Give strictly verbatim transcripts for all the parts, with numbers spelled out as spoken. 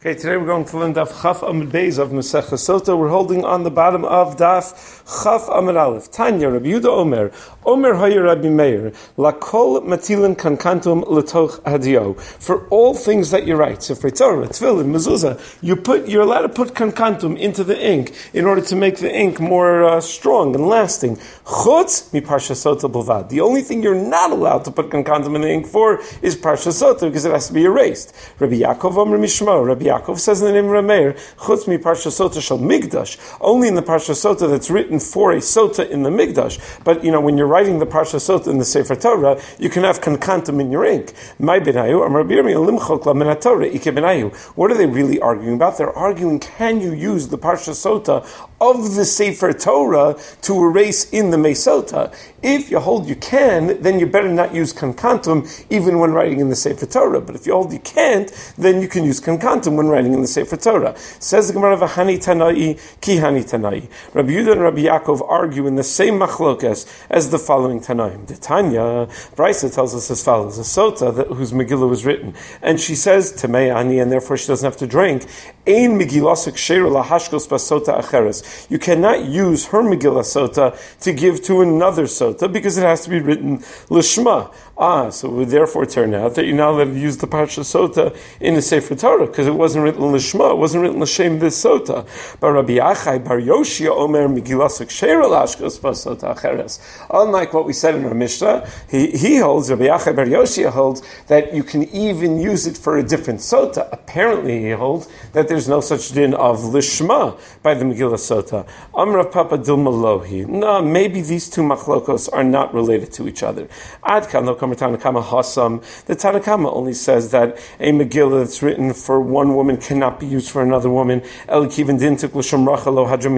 Okay, today we're going to learn Daf Chaf Amud Beis of Masechah Sota. We're holding on the bottom of Daf Chaf Amud Aleph. Tanya, Rabbi Yehuda Omer, Omer Hoyer Rabbi Meir, Lakol Matilin Kankantum Letoch Hadio. For all things that you write, so for Torah, Tefillin, Mezuzah, you put, you're allowed to put Kankantum into the ink in order to make the ink more uh, strong and lasting. Chutz mi Parsha Sota B'lvad. The only thing you're not allowed to put Kankantum in the ink for is Parsha Sota because it has to be erased. Rabbi Yaakov Omer Mishmo, Rabbi Yaakov says in the name of Rameir, Chutz mi Parsha Sota shel Migdash. Only in the Parsha Sota that's written for a Sota in the Migdash. But, you know, when you're writing the Parsha Sota in the Sefer Torah, you can have Kankantum in your ink. My benayu, Amar Rabbi Yirmiyah, limchok la min haTorah, ike benayu. What are they really arguing about? They're arguing, can you use the Parsha Sota of the Sefer Torah to erase in the Mesota? If you hold you can, then you better not use Kankantum even when writing in the Sefer Torah. But if you hold you can't, then you can use Kankantum when writing in the Sefer Torah. Says the Gemara, V'hani Tanai, Ki Hani Tanai. Rabbi Yehuda and Rabbi Yaakov argue in the same machlokas as the following Tanaim. The Tanya, Brisa tells us as follows, a Sota that, whose Megillah was written, and she says, Tamei Ani, and therefore she doesn't have to drink, Ein Megillasik Sheira Lahashkos Basota Acheres. You cannot use her Megillah Sota to give to another Sota because it has to be written Lishma. Ah, so it would therefore turn out that you're not allowed to use the Parsha Sota in the Sefer Torah because it wasn't written Lishma, it wasn't written L'Shem this Sota. But Rabbi Achai Bar Yoshia Omer Megillasik Sheira Lahashkos Basota Acheres. Unlike what we said in our Mishnah, he, he holds, Rabbi Achai Bar Yoshia holds, that you can even use it for a different Sota. Apparently he holds that there's no such din of Lishma by the Megillah Sota. Amrav Papa Dilma Lohi. No, maybe these two machlokos are not related to each other. Ad kan lo kamer Tanakama Hasam. The Tanakama only says that a Megillah that's written for one woman cannot be used for another woman. El kiven dintuk l'shom Rachel lo hadra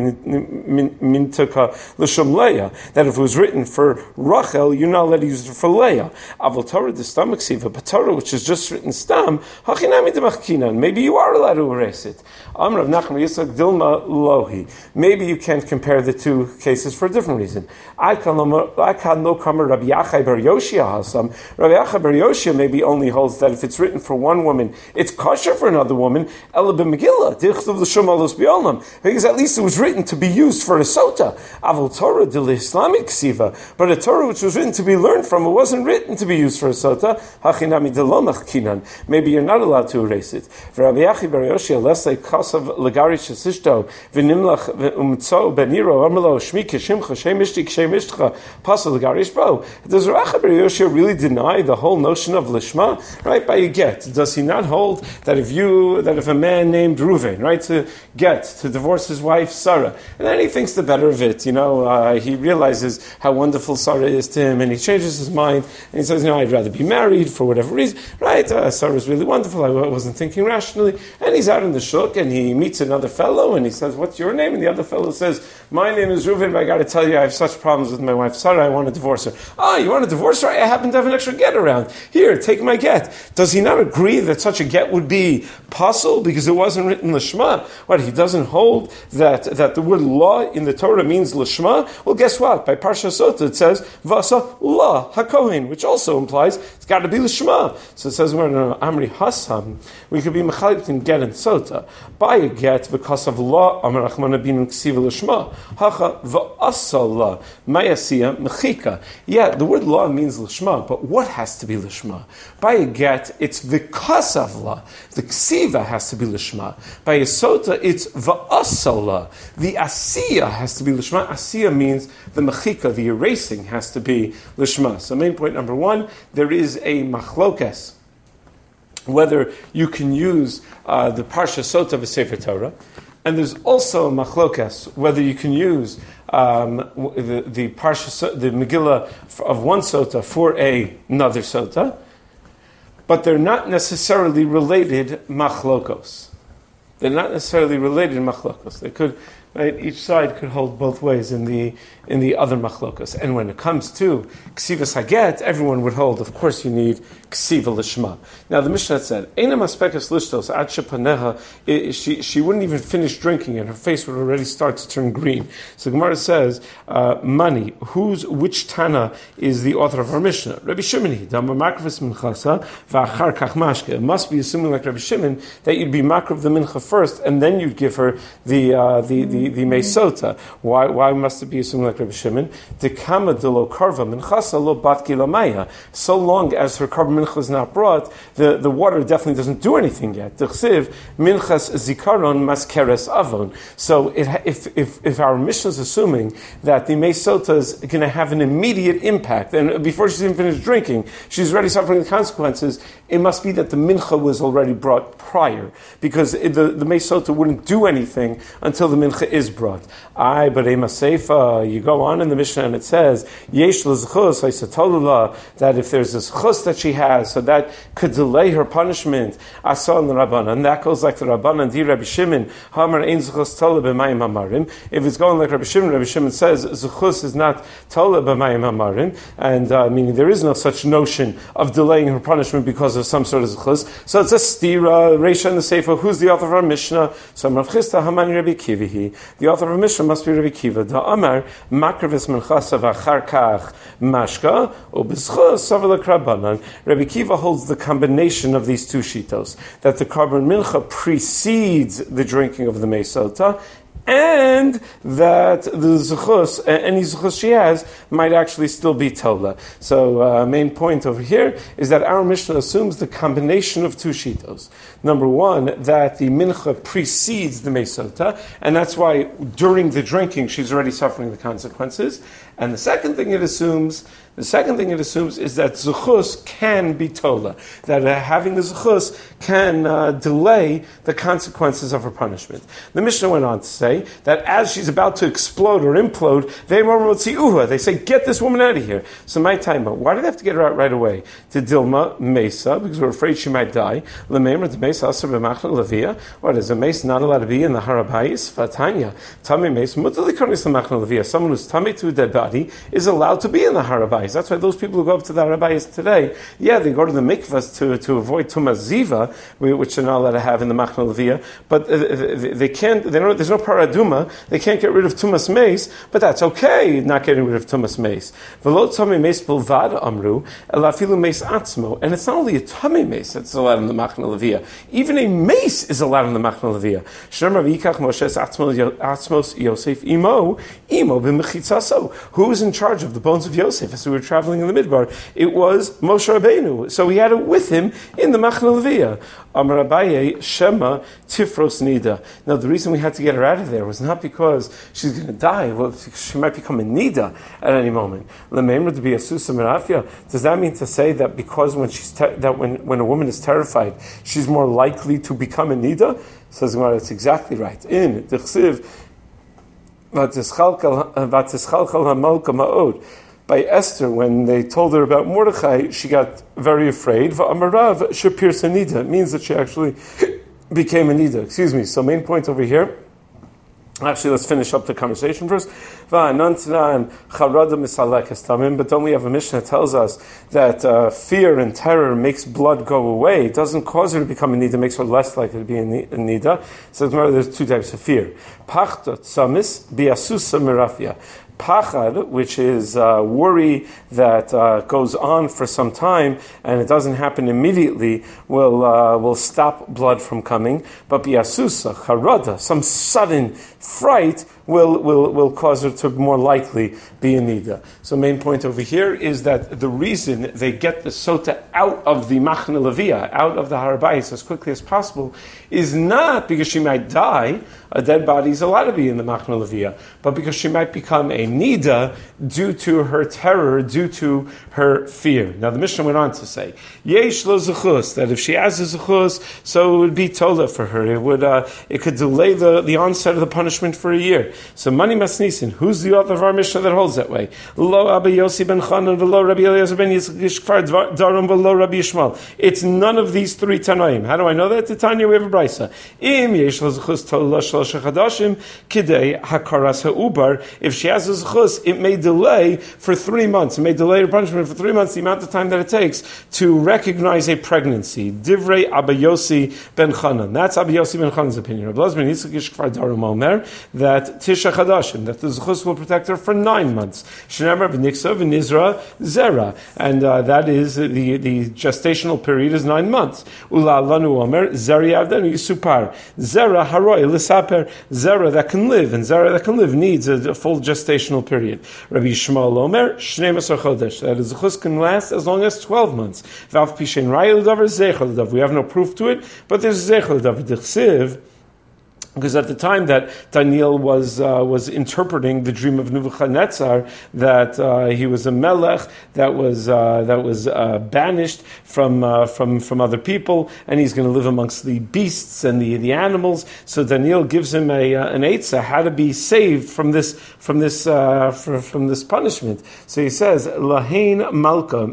mintuka l'shom Leah. That if it was written for Rachel, you're not allowed to use it for Leah. Avol Torah the stomach siva, but Torah which is just written stam, hachinami demachkinan. Maybe you are allowed to erase it. Amrav Nachman Yitzchak Dilma Lohi. Maybe you can't compare the two cases for a different reason. I can no come Rabbi Achai Bar Yoshia Hasam. Rabbi Achai Bar Yoshia maybe only holds that if it's written for one woman, it's kosher for another woman. Ela b'Megillah dichtav l'shum alos b'olam, because at least it was written to be used for a sota. Avol Torah de l'Islamic siva, but a Torah which was written to be learned from, it wasn't written to be used for a sota. Hachinami de lo machkinan. Maybe you're not allowed to erase it. For Rabbi Achai Bar Yoshia, let's say kasav legarish sishto v'nimlach v'umtzo beniro amelo shmi kishimcha shemishti kshemishcha pasal legarish bo. Does Rabbi Achai Bar Yoshia really deny the whole notion of lishma? Right, by a get, does he not hold that if you that if a man named Reuven, right, to get to divorce his wife Sarah, and then he thinks the better of it, you know, uh, he realizes how wonderful Sarah is to him, and he changes his mind, and he says, you know, I'd rather be married for whatever reason, right? Uh, Sarah is really wonderful. I wasn't thinking rationally, and he's out in the shuk, and he meets another fellow, and he says, "What's your name?" And the other fellow says, "My name is Reuven, but I got to tell you, I have such problems with my wife Sarah. I want to divorce her." "Ah, you want to divorce her? I happen to have an extra get around. Here, take my get." Does he not agree that such a get would be possible because it wasn't written lishma? What, he doesn't hold that that the word law in the Torah means lishma? Well, guess what? By Parsha Sota it says vasa la hakohen, which also implies it's got to be lishma. So it says we're in Amri Hasam. We could be mechalip in get and sota. By a get because of law Amar Achman bin ksiva lishma hacha va'asala mayasiya mechika. Yeah, the word law means lishma, but what has to be lishma? By a get, it's because of law. The ksiva has to be lishma. By a sota, it's va'asala. The asiya has to be lishma. Asiya means the mechika, the erasing, has to be lishma. So main point number one, there is a machlokes whether you can use uh, the Parsha Sota of a Sefer Torah, and there's also a machlokas whether you can use um, the, the Parsha, the Megillah of one Sota for a, another Sota, but they're not necessarily related machlokos. They're not necessarily related machlokos. They could Right? Each side could hold both ways in the in the other machlokas. And when it comes to ksivas haget, everyone would hold, of course, you need ksiva lishma. Now the Mishnah said, "Eina maspekes lishtos ad shepaneha." She she wouldn't even finish drinking, and her face would already start to turn green. So Gemara says, uh, "Mani, who's which Tana is the author of our Mishnah?" Rabbi Shimon. Damar makrivus minchasa va'achar kach mashke. It must be assuming like Rabbi Shimon that you'd be makriv the mincha first, and then you'd give her the uh, the the the meisota. Why why must it be assuming like Rabbi Shimon? The kama de lo karva minchasa lo bat gilamaya. So long as her karva mincha is not brought, the, the water definitely doesn't do anything yet. D'chsiv minchas zikaron maskeres avon. So it, if if if our Mishnah is assuming that the meisota is going to have an immediate impact, and before she's even finished drinking, she's already suffering the consequences, it must be that the mincha was already brought prior, because the the meisota wouldn't do anything until the mincha is brought. I but ema seifa. You go on in the Mishnah and it says yesh l'zchus haisatolula, that if there's a zchus that she has, so that could delay her punishment. Asan l'Rabbanan, and that goes like the Rabbanan di Rabbi Shimon. Hamar ein zchus tola b'mayim hamarim. If it's going like Rabbi Shimon, Rabbi Shimon says zchus is not tola b'mayim hamarim, and uh, meaning there is no such notion of delaying her punishment because of some sort of zchus. So it's a stira reisha in the sefer. Who's the author of our Mishnah? So Rav Chisda Hamani Rabbi Kivihi. The author of our Mishnah must be Rabbi Kiva. Da Amar makrivis menchasa v'achar kach mashka u'b'zchus savar l'krabanan. Rabbi Kiva holds the combination of these two shitos, that the karban mincha precedes the drinking of the meisota, and that the zechus, any zechus she has, might actually still be tola. So, uh, main point over here is that our Mishnah assumes the combination of two shitos. Number one, that the mincha precedes the meisota, and that's why during the drinking she's already suffering the consequences. And the second thing it assumes, the second thing it assumes is that zechus can be tola, that uh, having the zechus can uh, delay the consequences of her punishment. The Mishnah went on to say that as she's about to explode or implode, they they say, get this woman out of here. So my time, why do they have to get her out right away? To Dilma Mesa, because we're afraid she might die. Lememra to Mesa Asar b'machna levia. What is a mace not allowed to be in the Harabayis? Fatanya. Tami mace mutali karnis l'machna levia. Someone who's tummy to a dead body is allowed to be in the Harabayis. That's why those people who go up to the Harabayis today, yeah, they go to the mikvahs to, to avoid Tumas Ziva, which they're not allowed to have in the Machna Levia, but they can't, they don't, there's no paraduma, they can't get rid of Tumas Mace, but that's okay, not getting rid of Tumas Mace. V'lo tummy mace bilvad amru, elafilu mace atzmo, and it's not only a tummy mace that's allowed in the Machna Levia, even a mace is allowed in the Machna Levia. Shem Rav Yikach Moshes Atzmos Yosef Imo, Imo b'mechitzaso. Who was in charge of the bones of Yosef as we were traveling in the Midbar? It was Moshe Rabbeinu, so he had it with him in the Machna Levia. Amar Abaye Shema Tifros Nida. Now the reason we had to get her out of there was not because she's going to die. Well, she might become a Nida at any moment. Lememra to be a Susa Merafia. Does that mean to say that because when she's ter- that when, when a woman is terrified, she's more likely to become a Nida? Says Gemara, that's exactly right. In D'chsiv Vatischalchal Hamalka Ma'od. By Esther, when they told her about Mordechai, she got very afraid. Va'amarav shapir sanida. It means that she actually became a nida. Excuse me. So main point over here. Actually, let's finish up the conversation first. But don't we have a Mishnah that tells us that uh, fear and terror makes blood go away? It doesn't cause her to become a nida, it makes her less likely to be a nida. So there's two types of fear. Pachtot samis biasusa merafia. Pachad, which is uh, worry that uh, goes on for some time and it doesn't happen immediately, will uh, will stop blood from coming. But biasusa, charada, some sudden fright will will will cause her to more likely be a nida. So main point over here is that the reason they get the sota out of the Machna Levia, out of the Harabayis as quickly as possible, is not because she might die. A dead body is allowed to be in the Machna Levia, but because she might become a a nida due to her terror, due to her fear. Now the Mishnah went on to say, yesh lo zechus, that if she has a zechus, so it would be tola for her. It would, uh, it could delay the, the onset of the punishment for a year. So Mani Masnisin, who's the author of our Mishnah that holds that way? Lo Abba Yossi ben Chanan, v'lo Rabbi Eliezer ben Yishkvar Darum, v'lo Rabbi Yishmael. It's none of these three Tanaim. How do I know that? Titania, we have a brisa. Im yesh lo zechus tola shlosh chadashim kidei hakaras ha'ubar. If she has a zechus, it may delay for three months. It may delay her punishment for three months, the amount of time that it takes to recognize a pregnancy. Divrei Abba Yossi ben Chanan. That's Abba Yossi ben Chanan's opinion. Rabbi Eliezer ben Yishkvar Darum omer that Tisha Chadashim, that the zechus will protect her for nine months. Shneimar v'niksa v'nizra zera, and uh, that is uh, the the gestational period is nine months. Ula lanu omer zeri avdenu yisupar zera haroy lisaper, zera that can live, and zera that can live needs a, a full gestational period. Rabbi Yishmael omer shnei masar chodesh, that the zechus can last as long as twelve months. V'af pishen raya l'davar zeichel l'davar. We have no proof to it, but there's zeichel l'davar d'chsiv. Because at the time that Daniel was uh, was interpreting the dream of Nebuchadnezzar, that uh, he was a melech that was uh, that was uh, banished from uh, from from other people, and he's going to live amongst the beasts and the, the animals. So Daniel gives him a uh, an eitzah how to be saved from this from this uh, from, from this punishment. So he says, Lahain Malka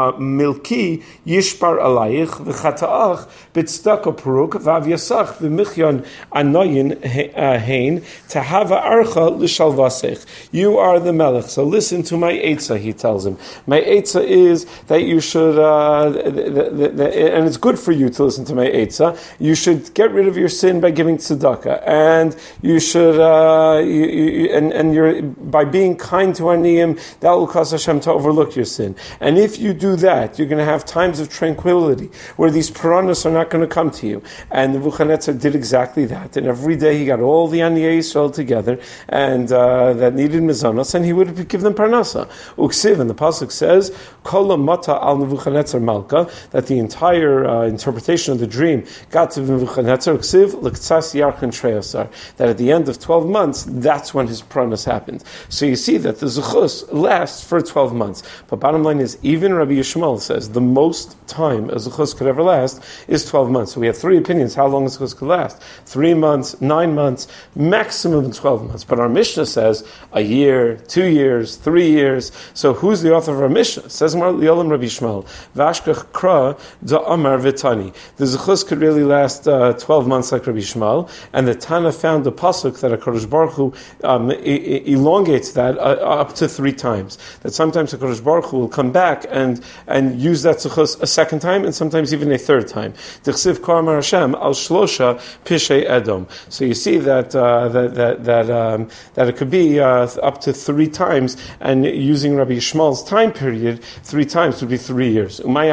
Milki Yishpar Alayich v'Chataach B'Tzdaka Puruk V'Av Yasach V'Michyon Anoy. Hain to have a archa l'shalvasech. You are the melech, so listen to my eitzah. He tells him, my eitzah is that you should, uh, the, the, the, and it's good for you to listen to my eitzah. You should get rid of your sin by giving tzedakah, and you should, uh, you, you, and and you're by being kind to aniyim, that will cause Hashem to overlook your sin. And if you do that, you're going to have times of tranquility where these piranhas are not going to come to you. And Nebuchadnezzar did exactly that. And every day he got all the Aniyei Yisrael together, and uh, that needed mizanos, and he would give them parnasa. Uksiv, and the pasuk says, Kol mata al Nebuchadnezzar malka, that the entire uh, interpretation of the dream got to Nebuchadnezzar. Uksiv l'ktsas yarchin treyasar, that at the end of twelve months, that's when his pranas happened. So you see that the zechus lasts for twelve months. But bottom line is, even Rabbi Yishmael says the most time a zechus could ever last is twelve months. So we have three opinions how long a zechus could last: three months, nine months, maximum twelve months. But our Mishnah says a year, two years, three years. So who's the author of our Mishnah? It says Mar Li'olam Rabbi Yishmael, Vashkach Kra da Amar Vitani. The zechus could really last uh, twelve months like Rabbi Yishmael, and the Tana found a pasuk that HaKadosh Baruch Hu um, elongates that uh, up to three times. That sometimes HaKadosh Baruch Hu will come back and and use that zechus a second time, and sometimes even a third time. D'chsiv Kar Amar Hashem al Shlosha Pishei Edom. So you see that uh, that that that, um, that it could be uh, up to three times, and using Rabbi Yishmael's time period, three times would be three years. Why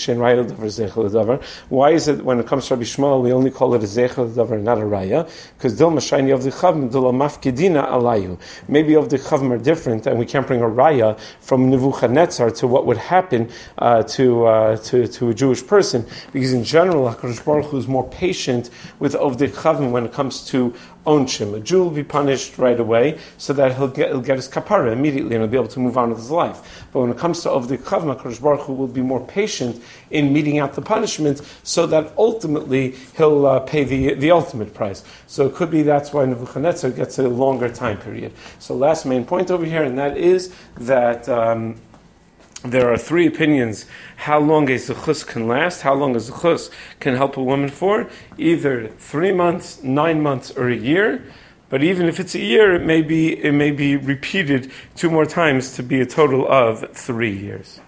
is it when it comes to Rabbi Yishmael we only call it a zeichel davar, not a raya? Because dil mashayni of the chavim dil mafkedina alayu. Maybe of the chavim are different, and we can't bring a raya from Nebuchadnezzar to what would happen uh, to, uh, to to a Jewish person, because in general HaKadosh Baruch Hu is more patient with of the chavim when it comes to onshim. A Jew will be punished right away, so that he'll get, he'll get his kapara immediately, and he'll be able to move on with his life. But when it comes to Ovdei Chavim, HaKadosh Baruch Hu will be more patient in meting out the punishment, so that ultimately he'll uh, pay the the ultimate price. So it could be that's why Nebuchadnezzar gets a longer time period. So last main point over here, and that is that Um, there are three opinions how long a zechus can last, how long a zechus can help a woman for, either three months, nine months, or a year. But even if it's a year, it may be it may be repeated two more times to be a total of three years.